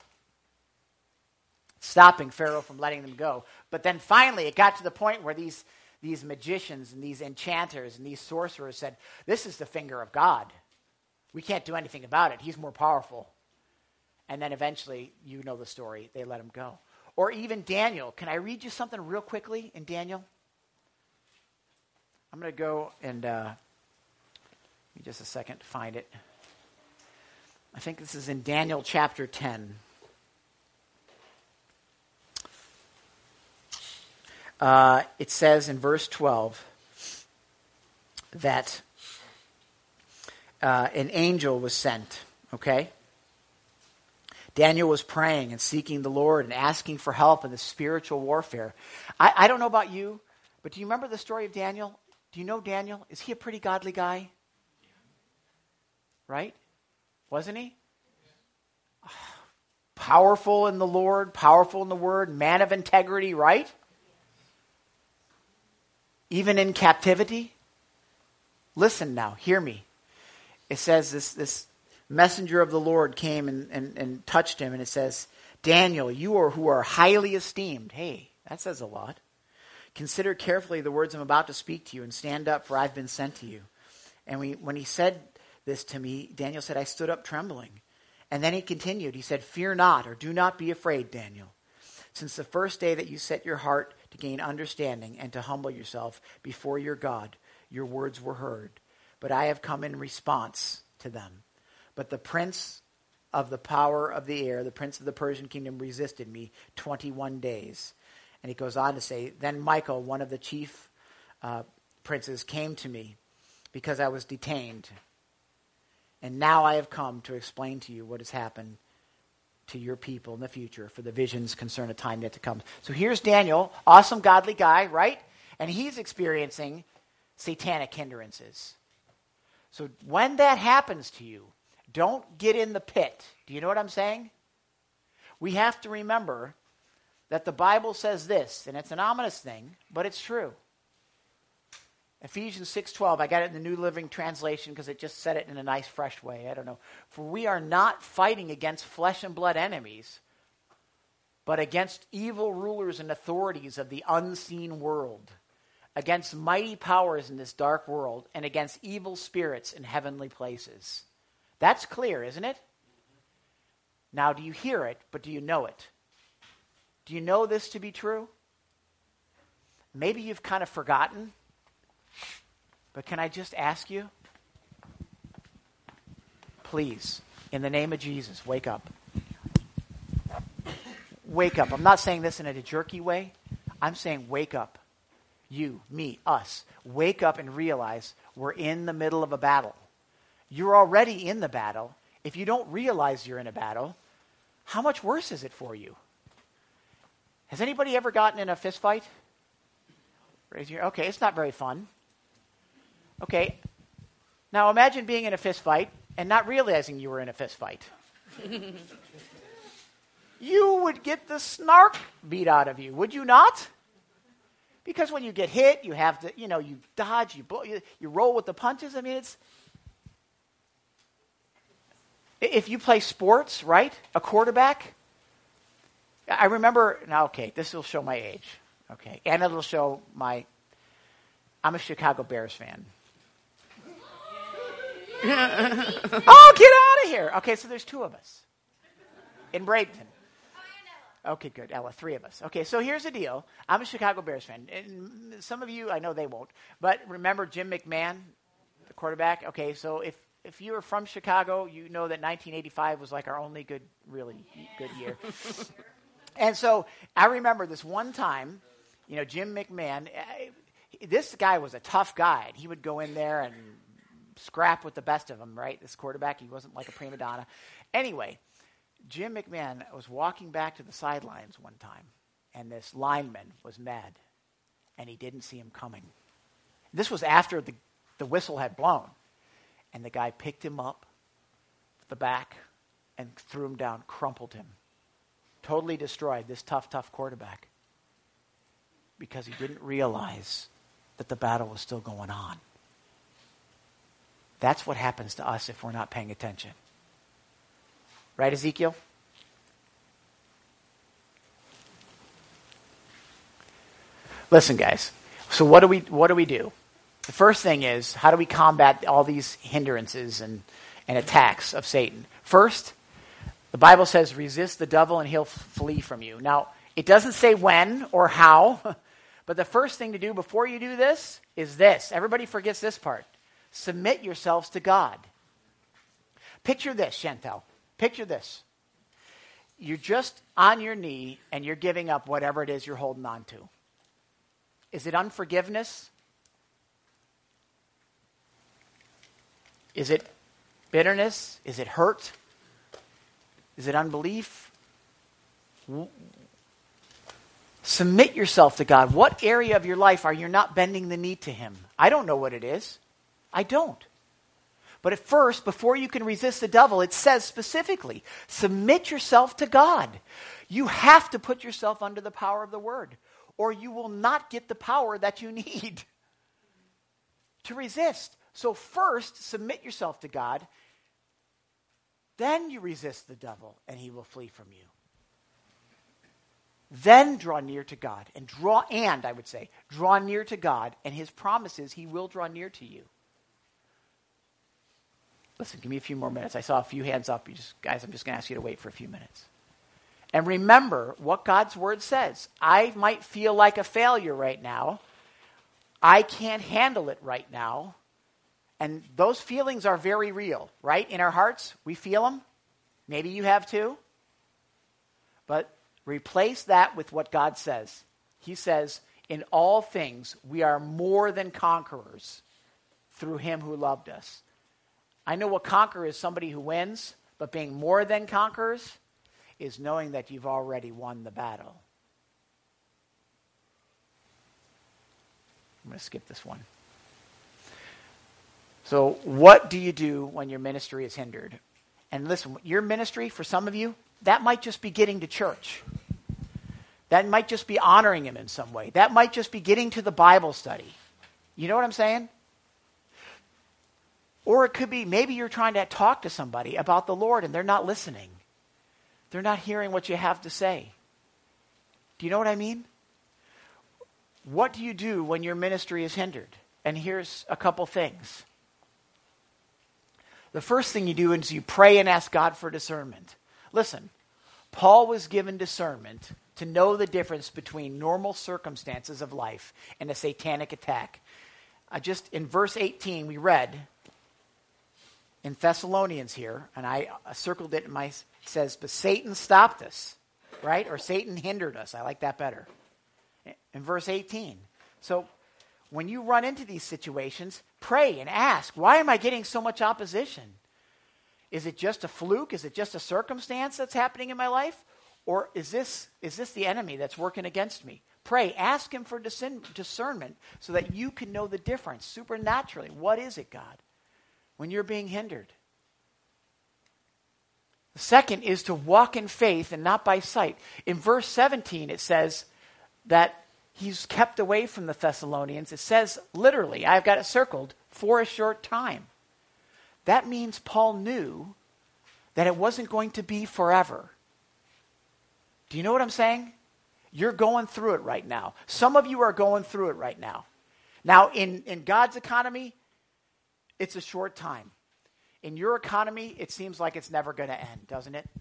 stopping Pharaoh from letting them go. But then finally it got to the point where these, these magicians and these enchanters and these sorcerers said, this is the finger of God. We can't do anything about it. He's more powerful. And then eventually, you know the story, they let him go. Or even Daniel. Can I read you something real quickly in Daniel? I'm going to go and, uh, give me just a second to find it. I think this is in Daniel chapter ten. Uh, it says in verse twelve that uh, an angel was sent, okay? Daniel was praying and seeking the Lord and asking for help in the spiritual warfare. I, I don't know about you, but do you remember the story of Daniel? Do you know Daniel? Is he a pretty godly guy? Right? Wasn't he? Powerful in the Lord, powerful in the Word, man of integrity, right? Even in captivity. Listen now, hear me. It says this, this messenger of the Lord came and, and, and touched him, and it says, Daniel, you are who are highly esteemed. Hey, that says a lot. Consider carefully the words I'm about to speak to you, and stand up, for I've been sent to you. And we, when he said this to me, Daniel said, I stood up trembling. And then he continued. He said, fear not, or do not be afraid, Daniel. Since the first day that you set your heart to gain understanding and to humble yourself before your God, your words were heard. But I have come in response to them. But the prince of the power of the air, the prince of the Persian kingdom, resisted me twenty-one days. And he goes on to say, then Michael, one of the chief uh, princes, came to me because I was detained. And now I have come to explain to you what has happened to your people in the future, for the visions concern a time yet to come. So here's Daniel, awesome godly guy, right? And he's experiencing satanic hindrances. So when that happens to you, don't get in the pit. Do you know what I'm saying? We have to remember that the Bible says this, and it's an ominous thing, but it's true. Ephesians six twelve, I got it in the New Living Translation because it just said it in a nice, fresh way. I don't know. For we are not fighting against flesh and blood enemies, but against evil rulers and authorities of the unseen world, against mighty powers in this dark world, and against evil spirits in heavenly places. That's clear, isn't it? Now, do you hear it, but do you know it? Do you know this to be true? Maybe you've kind of forgotten. But can I just ask you? Please, in the name of Jesus, wake up. Wake up. I'm not saying this in a jerky way. I'm saying wake up. You, me, us. Wake up and realize we're in the middle of a battle. You're already in the battle. If you don't realize you're in a battle, how much worse is it for you? Has anybody ever gotten in a fist fight? Raise your, okay, it's not very fun. Okay, now imagine being in a fist fight and not realizing you were in a fist fight. You would get the snark beat out of you, would you not? Because when you get hit, you have to, you know, you dodge, you blow, you, you roll with the punches. I mean, it's, if you play sports, right, a quarterback, I remember, now okay, this will show my age, okay, and it'll show my, I'm a Chicago Bears fan. Oh, get out of here. Okay, so there's two of us in Bradenton. Okay, good. Ella, three of us. Okay, so here's the deal. I'm a Chicago Bears fan. And some of you, I know they won't. But remember Jim McMahon, the quarterback? Okay, so if, if you are from Chicago, you know that nineteen eighty-five was like our only good, really good year. And so I remember this one time, you know, Jim McMahon, this guy was a tough guy. He would go in there and scrap with the best of them, right? This quarterback, he wasn't like a prima donna. Anyway, Jim McMahon was walking back to the sidelines one time, and this lineman was mad, and he didn't see him coming. This was after the, the whistle had blown, and the guy picked him up at the back and threw him down, crumpled him, totally destroyed this tough, tough quarterback because he didn't realize that the battle was still going on. That's what happens to us if we're not paying attention. Right, Ezekiel? Listen, guys. So what do we what do we do? The first thing is, how do we combat all these hindrances and, and attacks of Satan? First, the Bible says, resist the devil and he'll flee from you. Now, it doesn't say when or how, but the first thing to do before you do this is this. Everybody forgets this part. Submit yourselves to God. Picture this, Chantel. Picture this. You're just on your knee and you're giving up whatever it is you're holding on to. Is it unforgiveness? Is it bitterness? Is it hurt? Is it unbelief? Submit yourself to God. What area of your life are you not bending the knee to Him? I don't know what it is. I don't. But at first, before you can resist the devil, it says specifically, submit yourself to God. You have to put yourself under the power of the Word, or you will not get the power that you need to resist. So first, submit yourself to God. Then you resist the devil, and he will flee from you. Then draw near to God, and draw, and I would say, draw near to God, and His promises, He will draw near to you. Listen, give me a few more minutes. I saw a few hands up. You just, guys, I'm just going to ask you to wait for a few minutes. And remember what God's Word says. I might feel like a failure right now. I can't handle it right now. And those feelings are very real, right? In our hearts, we feel them. Maybe you have too. But replace that with what God says. He says, in all things, we are more than conquerors through Him who loved us. I know what conquer is, somebody who wins, but being more than conquerors is knowing that you've already won the battle. I'm going to skip this one. So what do you do when your ministry is hindered? And listen, your ministry, for some of you, that might just be getting to church. That might just be honoring Him in some way. That might just be getting to the Bible study. You know what I'm saying? Or it could be maybe you're trying to talk to somebody about the Lord and they're not listening. They're not hearing what you have to say. Do you know what I mean? What do you do when your ministry is hindered? And here's a couple things. The first thing you do is you pray and ask God for discernment. Listen, Paul was given discernment to know the difference between normal circumstances of life and a satanic attack. Uh, just in verse eighteen, we read in Thessalonians here, and I circled it in my, it says, but Satan stopped us, right? Or Satan hindered us. I like that better. In verse eighteen. So when you run into these situations, pray and ask, why am I getting so much opposition? Is it just a fluke? Is it just a circumstance that's happening in my life? Or is this, is this the enemy that's working against me? Pray, ask Him for discern, discernment so that you can know the difference supernaturally. What is it, God, when you're being hindered? The second is to walk in faith and not by sight. In verse seventeen, it says that he's kept away from the Thessalonians. It says literally, I've got it circled, for a short time. That means Paul knew that it wasn't going to be forever. Do you know what I'm saying? You're going through it right now. Some of you are going through it right now. Now, in, in God's economy, it's a short time. In your economy, it seems like it's never going to end, doesn't it?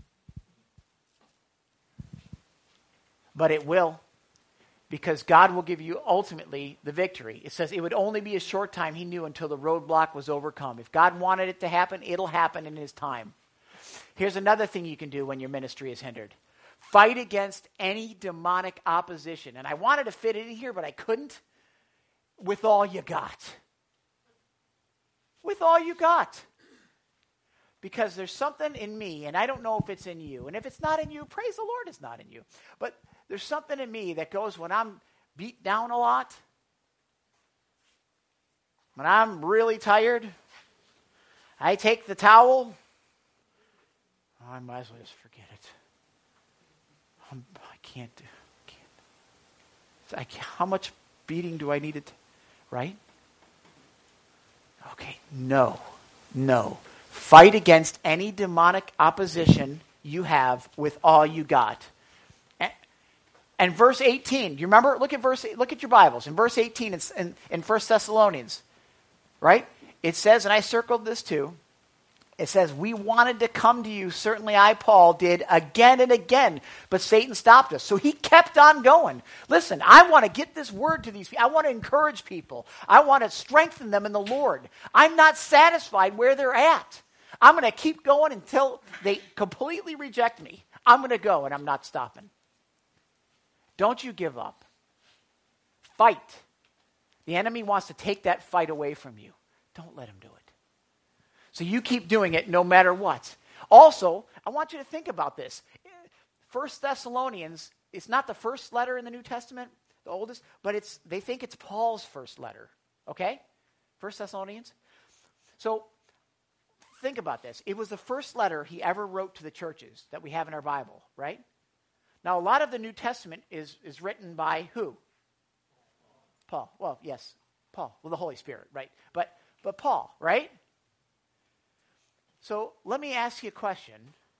But it will. Because God will give you ultimately the victory. It says it would only be a short time, he knew, until the roadblock was overcome. If God wanted it to happen, it'll happen in His time. Here's another thing you can do when your ministry is hindered. Fight against any demonic opposition. And I wanted to fit it in here, but I couldn't. With all you got. With all you got. because there's something in me, and I don't know if it's in you. And if it's not in you, praise the Lord it's not in you. But there's something in me that goes when I'm beat down a lot, when I'm really tired, I take the towel. Oh, I might as well just forget it. I'm, I can't do can't. I can't. How much beating do I need it? Right? Okay, no, no. Fight against any demonic opposition you have with all you got. And, and verse eighteen, do you remember? Look at verse. Look at your Bibles. In verse eighteen, it's in, in First Thessalonians, right? It says, and I circled this too. It says, we wanted to come to you, certainly I, Paul, did again and again, but Satan stopped us. So he kept on going. Listen, I want to get this word to these people. I want to encourage people. I want to strengthen them in the Lord. I'm not satisfied where they're at. I'm going to keep going until they completely reject me. I'm going to go, and I'm not stopping. Don't you give up. Fight. The enemy wants to take that fight away from you. Don't let him do it. So you keep doing it no matter what. Also, I want you to think about this. First Thessalonians, it's not the first letter in the New Testament, the oldest, but it's they think it's Paul's first letter. Okay? First Thessalonians. So think about this. It was the first letter he ever wrote to the churches that we have in our Bible, right? Now, a lot of the New Testament is, is written by who? Paul. Well, yes, Paul. Well, the Holy Spirit, right? But but Paul, right? So let me ask you a question.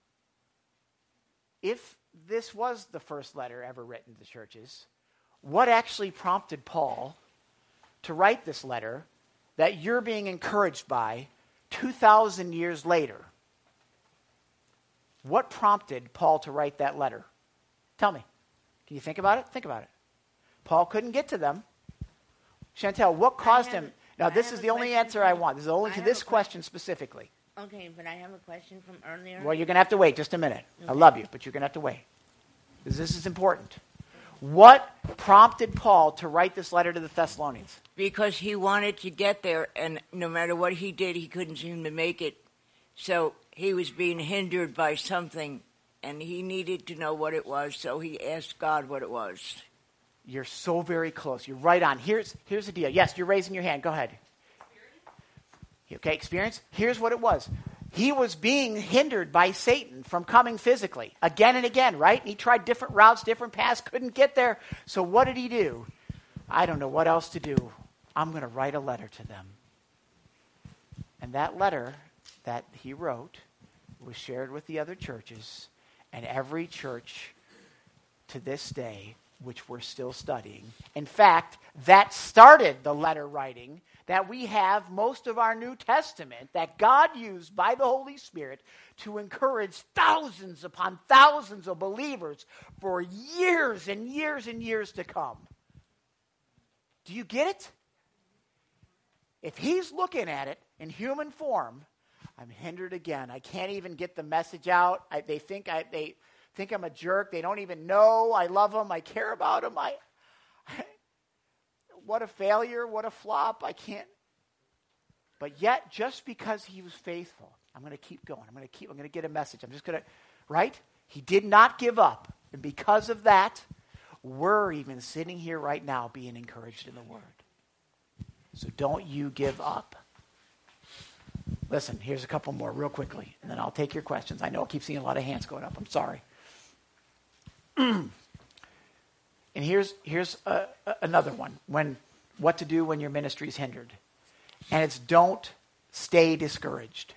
If this was the first letter ever written to the churches, what actually prompted Paul to write this letter that you're being encouraged by two thousand years later? What prompted Paul to write that letter? Tell me. Can you think about it? Think about it. Paul couldn't get to them. Chantel, what caused have, him? Now, I this is the only answer from, I want. This is only I to have this a question specifically. Okay, but I have a question from earlier. Well, you're going to have to wait just a minute. Okay. I love you, but you're going to have to wait. Because this is important. What prompted Paul to write this letter to the Thessalonians? Because he wanted to get there, and no matter what he did, he couldn't seem to make it. So he was being hindered by something, and he needed to know what it was, so he asked God what it was. You're so very close. You're right on. Here's, here's the deal. Yes, you're raising your hand. Go ahead. Okay, experience? Here's what it was. He was being hindered by Satan from coming physically again and again, right? He tried different routes, different paths, couldn't get there. So what did he do? I don't know what else to do. I'm going to write a letter to them. And that letter that he wrote was shared with the other churches, and every church to this day, which we're still studying. In fact, that started the letter writing that we have most of our New Testament that God used by the Holy Spirit to encourage thousands upon thousands of believers for years and years and years to come. Do you get it? If he's looking at it in human form, I'm hindered again. I can't even get the message out. I, they think I they think I'm a jerk. They don't even know I love them. I care about them. I, I What a failure, what a flop, I can't. But yet, just because he was faithful, I'm going to keep going. I'm going to keep, I'm going to get a message. I'm just going to, right? He did not give up. And because of that, we're even sitting here right now being encouraged in the Word. So don't you give up. Listen, here's a couple more real quickly, and then I'll take your questions. I know I keep seeing a lot of hands going up. I'm sorry. And here's here's a, a, another one. When what to do when your ministry is hindered, and it's don't stay discouraged.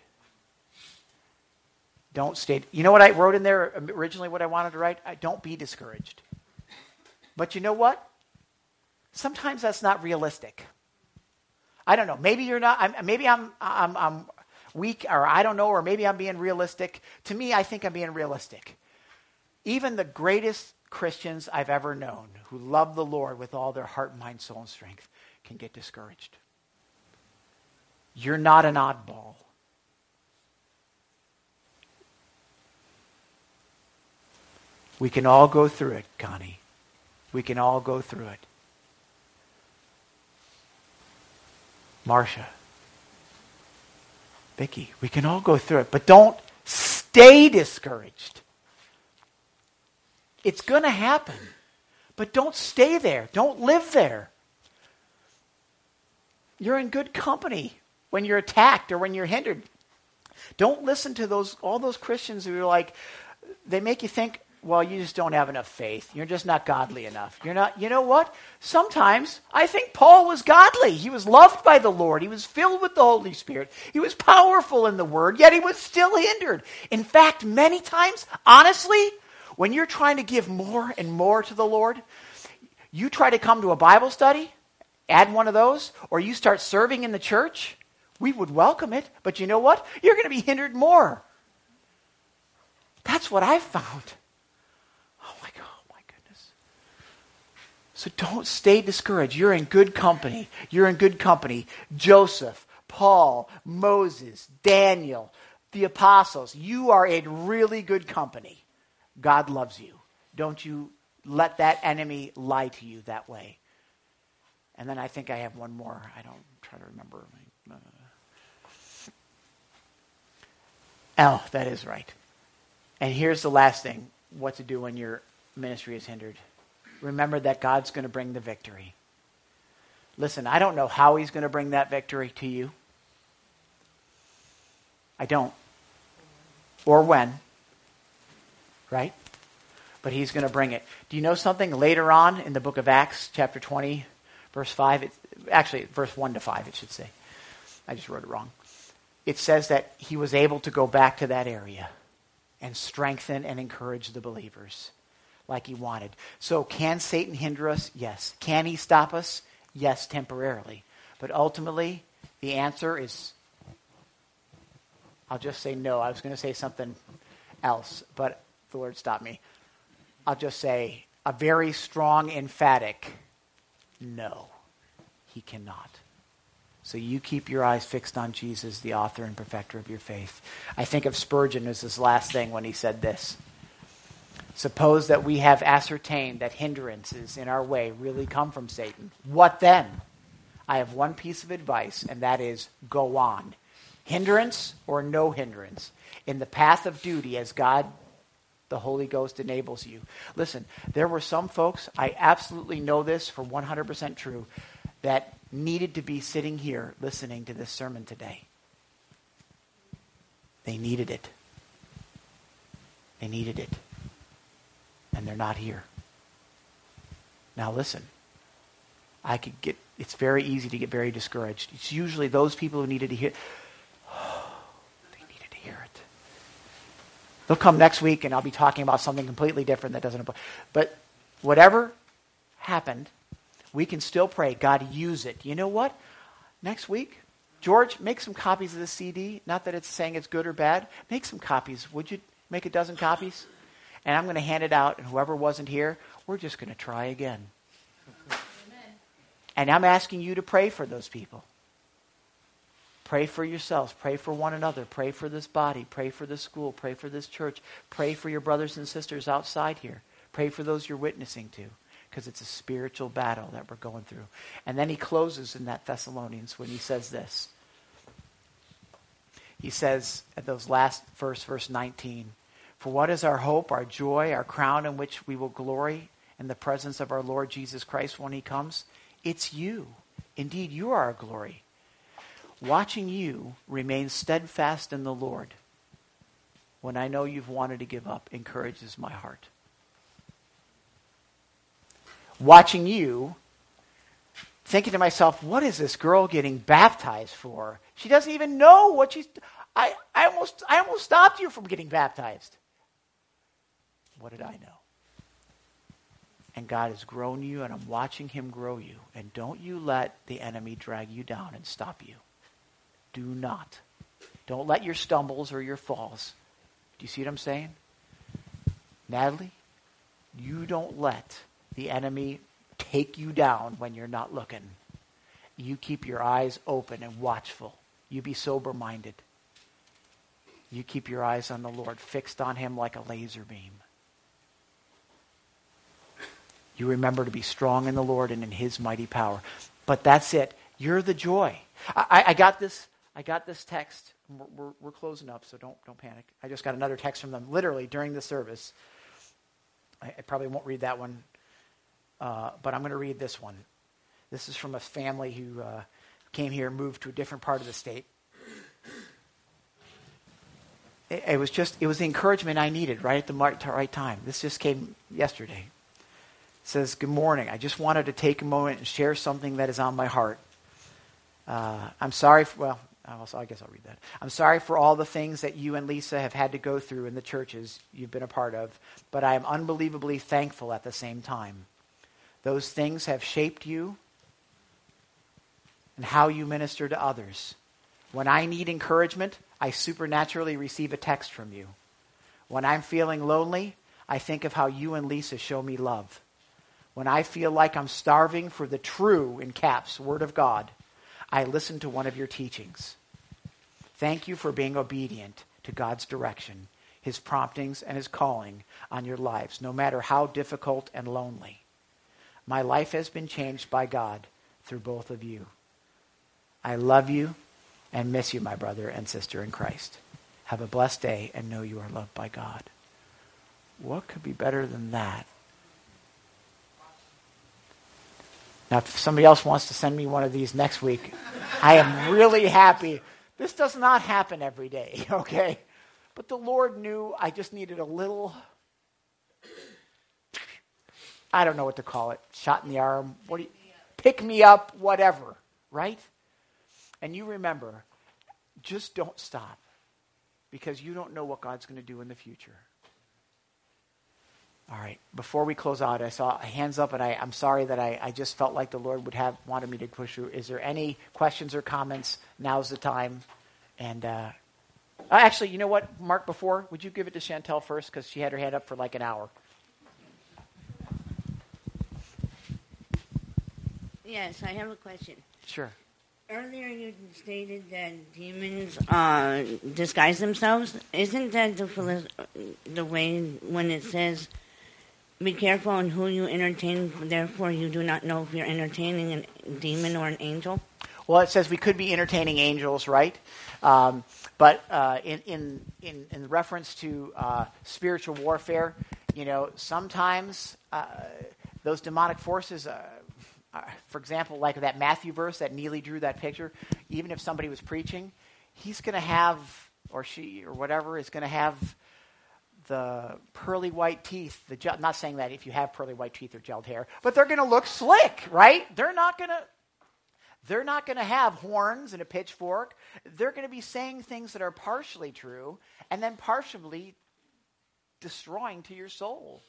Don't stay. You know what I wrote in there originally? What I wanted to write? I, don't be discouraged. But you know what? Sometimes that's not realistic. I don't know. Maybe you're not. I'm, maybe I'm I'm I'm weak, or I don't know, or maybe I'm being realistic. To me, I think I'm being realistic. Even the greatest Christians I've ever known who love the Lord with all their heart, mind, soul, and strength can get discouraged. You're not an oddball. We can all go through it, Connie. We can all go through it. Marcia. Vicki, we can all go through it, but don't stay discouraged. It's going to happen, but don't stay there. Don't live there. You're in good company when you're attacked or when you're hindered. Don't listen to those all those Christians who are like, they make you think, well, you just don't have enough faith. You're just not godly enough. You're not, you know what? Sometimes I think Paul was godly. He was loved by the Lord. He was filled with the Holy Spirit. He was powerful in the word, yet he was still hindered. In fact, many times, honestly, when you're trying to give more and more to the Lord, you try to come to a Bible study, add one of those, or you start serving in the church, we would welcome it. But you know what? You're going to be hindered more. That's what I've found. Oh my God, oh my goodness. So don't stay discouraged. You're in good company. You're in good company. Joseph, Paul, Moses, Daniel, the apostles. You are in really good company. God loves you. Don't you let that enemy lie to you that way. And then I think I have one more. I don't try to remember. Uh, oh, that is right. And here's the last thing, what to do when your ministry is hindered. Remember that God's going to bring the victory. Listen, I don't know how he's going to bring that victory to you. I don't. Or when. Right? But he's going to bring it. Do you know something? Later on in the book of Acts, chapter twenty, verse five, it, actually verse one to five, it should say. I just wrote it wrong. It says that he was able to go back to that area and strengthen and encourage the believers like he wanted. So can Satan hinder us? Yes. Can he stop us? Yes, temporarily. But ultimately, the answer is, I'll just say no. I was going to say something else, but the Lord stopped me. I'll just say a very strong, emphatic no. He cannot. So you keep your eyes fixed on Jesus, the author and perfecter of your faith. I think of Spurgeon as his last thing when he said this. Suppose that we have ascertained that hindrances in our way really come from Satan. What then? I have one piece of advice, and that is go on. Hindrance or no hindrance. In the path of duty as God, the Holy Ghost, enables you. Listen, there were some folks, I absolutely know this for one hundred percent true, that needed to be sitting here listening to this sermon today. They needed it. They needed it. And they're not here. Now listen, I could get, it's very easy to get very discouraged. It's usually those people who needed to hear, oh, they needed to hear it. They'll come next week and I'll be talking about something completely different that doesn't apply. But whatever happened, we can still pray, God, use it. You know what? Next week, George, make some copies of the C D. Not that it's saying it's good or bad. Make some copies. Would you make a dozen copies? And I'm going to hand it out, and whoever wasn't here, we're just going to try again. Amen. And I'm asking you to pray for those people. Pray for yourselves. Pray for one another. Pray for this body. Pray for this school. Pray for this church. Pray for your brothers and sisters outside here. Pray for those you're witnessing to. Because it's a spiritual battle that we're going through. And then he closes in that Thessalonians when he says this. He says at those last verse, verse nineteen, for what is our hope, our joy, our crown in which we will glory in the presence of our Lord Jesus Christ when he comes? It's you. Indeed, you are our glory. Watching you remain steadfast in the Lord when I know you've wanted to give up encourages my heart. Watching you, thinking to myself, what is this girl getting baptized for? She doesn't even know what she's... I, I almost I almost stopped you from getting baptized. What did I know? And God has grown you, and I'm watching him grow you. And don't you let the enemy drag you down and stop you. Do not. Don't let your stumbles or your falls. Do you see what I'm saying? Natalie, you don't let the enemy take you down when you're not looking. You keep your eyes open and watchful. You be sober-minded. You keep your eyes on the Lord, fixed on him like a laser beam. You remember to be strong in the Lord and in his mighty power. But that's it. You're the joy. I, I got this I got this text We're, we're, we're closing up, so don't don't panic. I just got another text from them literally during the service. I, I probably won't read that one, uh, but I'm going to read this one. This is from a family who uh, came here, moved to a different part of the state. It, it was just, it was the encouragement I needed right at the right time. This just came yesterday. It says, good morning. I just wanted to take a moment and share something that is on my heart. Uh, I'm sorry for, well, I guess I'll read that. I'm sorry for all the things that you and Lisa have had to go through in the churches you've been a part of, but I am unbelievably thankful at the same time. Those things have shaped you and how you minister to others. When I need encouragement, I supernaturally receive a text from you. When I'm feeling lonely, I think of how you and Lisa show me love. When I feel like I'm starving for the true, in caps, Word of God, I listen to one of your teachings. Thank you for being obedient to God's direction, His promptings, and His calling on your lives, no matter how difficult and lonely. My life has been changed by God through both of you. I love you and miss you, my brother and sister in Christ. Have a blessed day and know you are loved by God. What could be better than that? Now, if somebody else wants to send me one of these next week, I am really happy. This does not happen every day, okay? But the Lord knew I just needed a little, I don't know what to call it, shot in the arm, what do you, pick me up, whatever, right? And you remember, just don't stop, because you don't know what God's going to do in the future. All right, before we close out, I saw hands up, and I, I'm sorry that I, I just felt like the Lord would have wanted me to push through. Is there any questions or comments? Now's the time. And uh, actually, you know what, Mark, before, would you give it to Chantel first, because she had her hand up for like an hour. Yes, I have a question. Sure. Earlier you stated that demons uh, disguise themselves. Isn't that the, the way when it says, be careful on who you entertain, therefore you do not know if you're entertaining a demon or an angel? Well, it says we could be entertaining angels, right? Um, but uh, in, in, in, in reference to uh, spiritual warfare, you know, sometimes uh, those demonic forces... Uh, Uh, for example, like that Matthew verse that Neely drew that picture, even if somebody was preaching, he's going to have, or she, or whatever, is going to have the pearly white teeth. The gel, not saying that if you have pearly white teeth or gelled hair, but they're going to look slick, right? They're not going to, they're not going to have horns and a pitchfork. They're going to be saying things that are partially true and then partially destroying to your soul.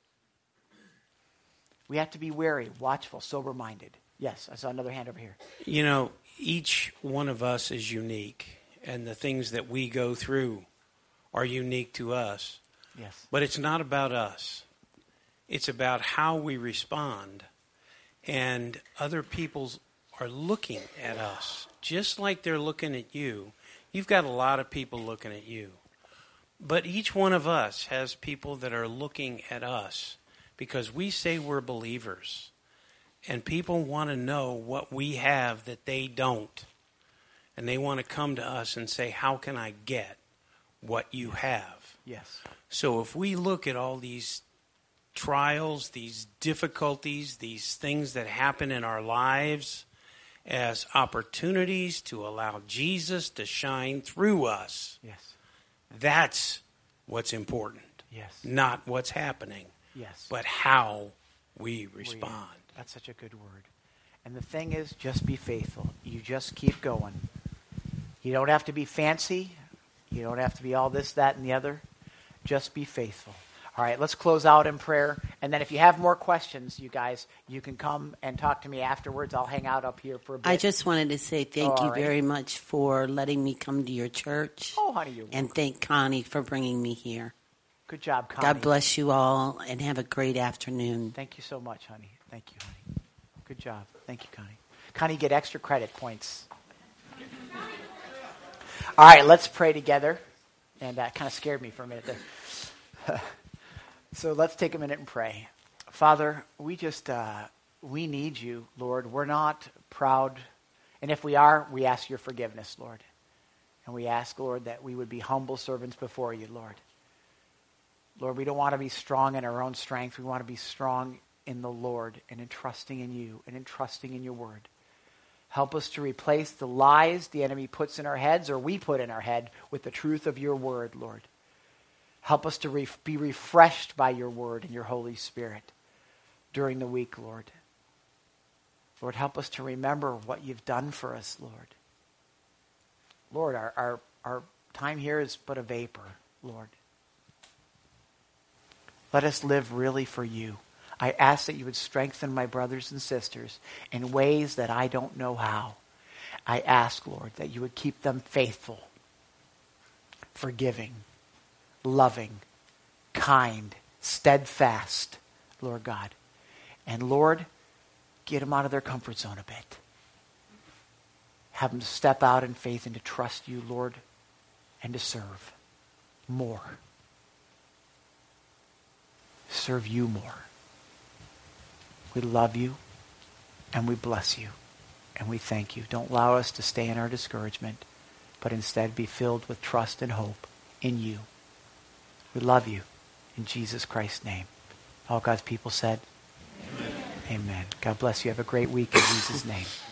We have to be wary, watchful, sober-minded. Yes, I saw another hand over here. You know, each one of us is unique, and the things that we go through are unique to us. Yes. But it's not about us. It's about how we respond. And other people are looking at us, just like they're looking at you. You've got a lot of people looking at you. But each one of us has people that are looking at us. Because we say we're believers, and people want to know what we have that they don't. And they want to come to us and say, how can I get what you have? Yes. So if we look at all these trials, these difficulties, these things that happen in our lives as opportunities to allow Jesus to shine through us, yes, that's what's important. Yes. Not what's happening. Yes. But how we respond. That's such a good word. And the thing is, just be faithful. You just keep going. You don't have to be fancy. You don't have to be all this, that, and the other. Just be faithful. All right, let's close out in prayer. And then if you have more questions, you guys, you can come and talk to me afterwards. I'll hang out up here for a bit. I just wanted to say thank oh, you right. very much for letting me come to your church. Oh, honey, you're And welcome. thank Connie for bringing me here. Good job, Connie. God bless you all, and have a great afternoon. Thank you so much, honey. Thank you, honey. Good job. Thank you, Connie. Connie, you get extra credit points. All right, let's pray together. And that kind of scared me for a minute there. So let's take a minute and pray. Father, we just, uh, we need you, Lord. We're not proud. And if we are, we ask your forgiveness, Lord. And we ask, Lord, that we would be humble servants before you, Lord. Lord, we don't want to be strong in our own strength. We want to be strong in the Lord and in trusting in you and in trusting in your word. Help us to replace the lies the enemy puts in our heads or we put in our head with the truth of your word, Lord. Help us to re- be refreshed by your word and your Holy Spirit during the week, Lord. Lord, help us to remember what you've done for us, Lord. Lord, our, our, our time here is but a vapor, Lord. Let us live really for you. I ask that you would strengthen my brothers and sisters in ways that I don't know how. I ask, Lord, that you would keep them faithful, forgiving, loving, kind, steadfast, Lord God. And Lord, get them out of their comfort zone a bit. Have them step out in faith and to trust you, Lord, and to serve more. Serve you more. We love you and we bless you and we thank you. Don't allow us to stay in our discouragement, but instead be filled with trust and hope in you. We love you in Jesus Christ's name. All God's people said, Amen. Amen. God bless you. Have a great week in Jesus' name.